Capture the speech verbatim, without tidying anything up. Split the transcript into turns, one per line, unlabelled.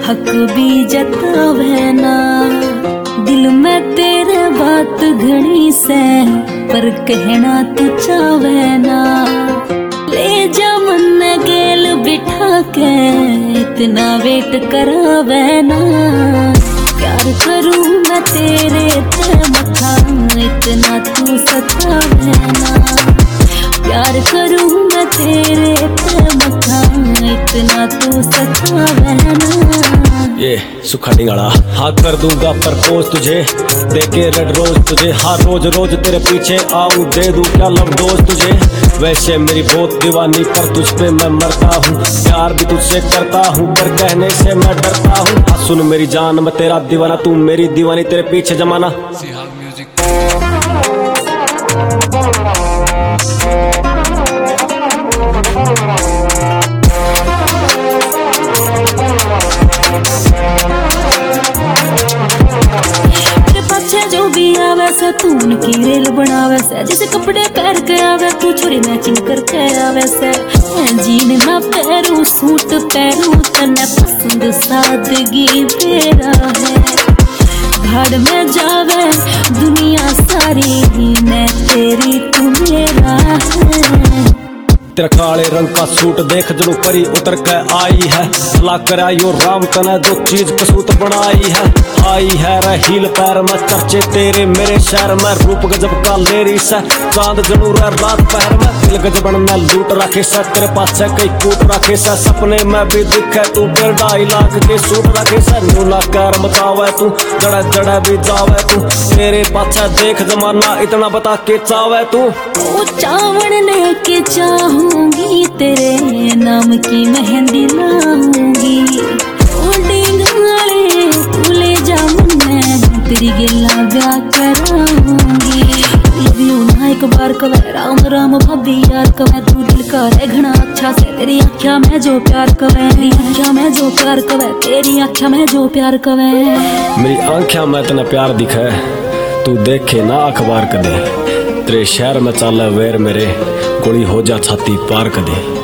हक भी जतावे ना। दिल में तेरे बात घनी से पर कहना तू चावे ना। ले जा मन गेल बिठा के इतना वेट करावे ना। प्यार करूं मैं तेरे ते मथा इतना तू सतावे ना। प्यार करूं मैं तेरे पे मथा इतना तू सतावे ना।
ये सुखा डिंगाड़ा हाँ कर दूंगा प्रपोज तुझे, देके रेड रोज तुझे। हाँ रोज रोज तेरे पीछे आऊं, दे दूं क्या लव डोज तुझे। वैसे मेरी बहुत दीवानी पर तुझ पे मैं मरता हूँ। प्यार भी तुझसे करता हूँ पर कहने से मैं डरता हूँ। हाँ सुन मेरी जान मैं तेरा दीवाना, तू मेरी दीवानी, तेरे पीछे जमाना।
जो भी आवे से तू उनकी रेल बनावे से। जैसे कपड़े पहन के आवे तू छोरी मैचिंग करके आवे से। मैं जीन ना पहरू सूट पहरू तने पसंद सादगी तेरा है। भाड़ में जावे दुनिया सारी मैं तेरी तू मेरा है।
तेरा काले रंग का सूट देख जनु परी उतर के आई है। ला कर आयो राम तने जो चीज कसूत बनाई है। आई है हील पैर में चर्चे तेरे मेरे शहर में। रूप गजब का लेरी से चांद जरूर है रात पहर में। दिल गजबन में लूट रखे से तेरे पास है कई कूट रखे से। सपने में भी दिखे तू डेढ़ ढाई लाख के सूट रखे से। न्यूला कर बतावे तू जड़ा जड़ा भी जावे तू। तेरे पास देख जमाना इतना बता के चावे तू।
वो चावण लेके चाहूंगी तेरे नाम की मेहंदी लाऊंगी। तू ले जा मुन्ने तेरी गिला ब्याह कराऊंगी। लव यू ना एक बार कवे राम राम भाभी यार कवे। तू दिल का है घना अच्छा से तेरी आँखा में जो प्यार कवे। तेरी आँखा में जो प्यार कवे तेरी आँखा में जो प्यार कवे।
मेरी आँखा में इतना प्यार दिखे तू देखे ना अखबार कदे। तेरे शहर में चाले वेर मेरे गोली हो जा छाती पार कदे।